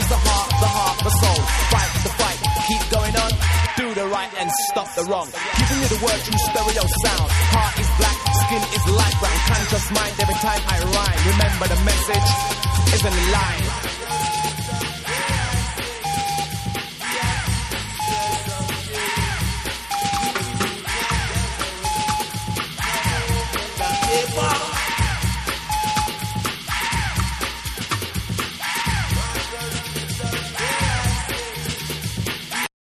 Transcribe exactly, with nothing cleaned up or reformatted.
is the heart, the heart, the soul. Fight the fight, keep going on. Do the right and stop the wrong. Giving you the word through stereo sound. Heart is black, skin is light brown. Conscious mind every time I rhyme. Remember the message isn't a lie.